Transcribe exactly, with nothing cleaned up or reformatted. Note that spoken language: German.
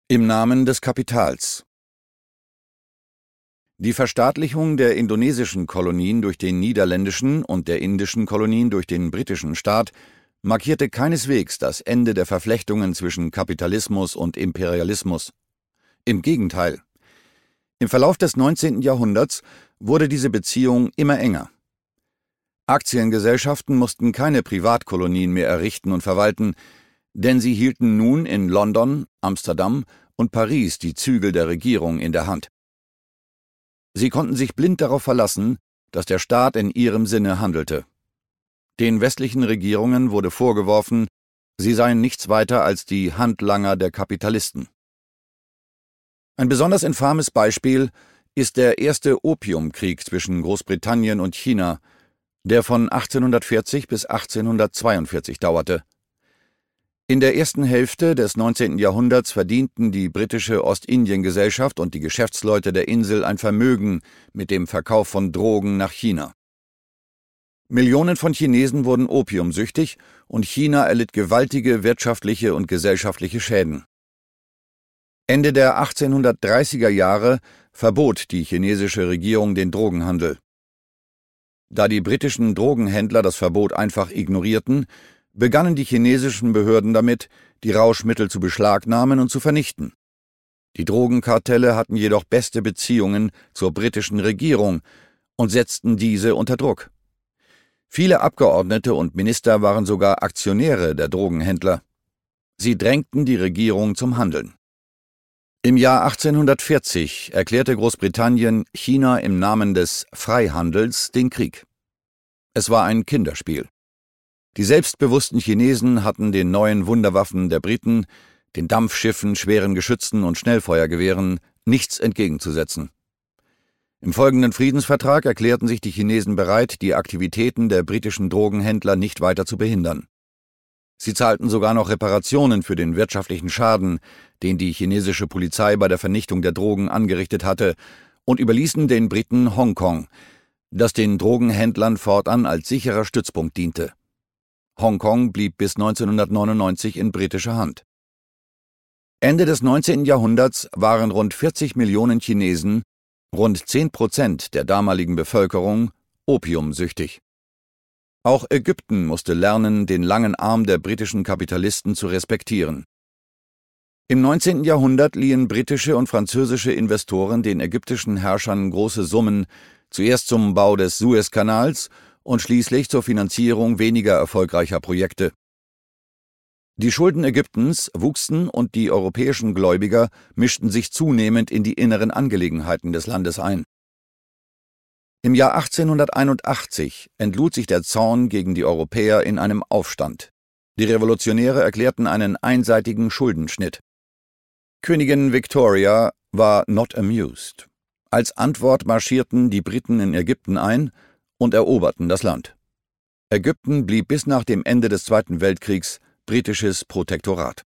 Im Namen des Kapitals. Die Verstaatlichung der indonesischen Kolonien durch den niederländischen und der indischen Kolonien durch den britischen Staat markierte keineswegs das Ende der Verflechtungen zwischen Kapitalismus und Imperialismus. Im Gegenteil. Im Verlauf des neunzehnten Jahrhunderts wurde diese Beziehung immer enger. Aktiengesellschaften mussten keine Privatkolonien mehr errichten und verwalten, denn sie hielten nun in London, Amsterdam und Paris die Zügel der Regierung in der Hand. Sie konnten sich blind darauf verlassen, dass der Staat in ihrem Sinne handelte. Den westlichen Regierungen wurde vorgeworfen, sie seien nichts weiter als die Handlanger der Kapitalisten. Ein besonders infames Beispiel ist der erste Opiumkrieg zwischen Großbritannien und China, der von achtzehnhundertvierzig bis achtzehnhundertzweiundvierzig dauerte. In der ersten Hälfte des neunzehnten Jahrhunderts verdienten die britische Ostindien-Gesellschaft und die Geschäftsleute der Insel ein Vermögen mit dem Verkauf von Drogen nach China. Millionen von Chinesen wurden opiumsüchtig und China erlitt gewaltige wirtschaftliche und gesellschaftliche Schäden. Ende der achtzehnhundertdreißiger Jahre verbot die chinesische Regierung den Drogenhandel. Da die britischen Drogenhändler das Verbot einfach ignorierten, begannen die chinesischen Behörden damit, die Rauschmittel zu beschlagnahmen und zu vernichten. Die Drogenkartelle hatten jedoch beste Beziehungen zur britischen Regierung und setzten diese unter Druck. Viele Abgeordnete und Minister waren sogar Aktionäre der Drogenhändler. Sie drängten die Regierung zum Handeln. Im Jahr achtzehnhundertvierzig erklärte Großbritannien China im Namen des Freihandels den Krieg. Es war ein Kinderspiel. Die selbstbewussten Chinesen hatten den neuen Wunderwaffen der Briten, den Dampfschiffen, schweren Geschützen und Schnellfeuergewehren, nichts entgegenzusetzen. Im folgenden Friedensvertrag erklärten sich die Chinesen bereit, die Aktivitäten der britischen Drogenhändler nicht weiter zu behindern. Sie zahlten sogar noch Reparationen für den wirtschaftlichen Schaden, den die chinesische Polizei bei der Vernichtung der Drogen angerichtet hatte, und überließen den Briten Hongkong, das den Drogenhändlern fortan als sicherer Stützpunkt diente. Hongkong blieb bis neunzehnhundertneunundneunzig in britischer Hand. Ende des neunzehnten Jahrhunderts waren rund vierzig Millionen Chinesen, rund zehn Prozent der damaligen Bevölkerung, opiumsüchtig. Auch Ägypten musste lernen, den langen Arm der britischen Kapitalisten zu respektieren. Im neunzehnten Jahrhundert liehen britische und französische Investoren den ägyptischen Herrschern große Summen, zuerst zum Bau des Suezkanals und schließlich zur Finanzierung weniger erfolgreicher Projekte. Die Schulden Ägyptens wuchsen und die europäischen Gläubiger mischten sich zunehmend in die inneren Angelegenheiten des Landes ein. Im Jahr achtzehnhunderteinundachtzig entlud sich der Zorn gegen die Europäer in einem Aufstand. Die Revolutionäre erklärten einen einseitigen Schuldenschnitt. Königin Victoria war not amused. Als Antwort marschierten die Briten in Ägypten ein und eroberten das Land. Ägypten blieb bis nach dem Ende des Zweiten Weltkriegs britisches Protektorat.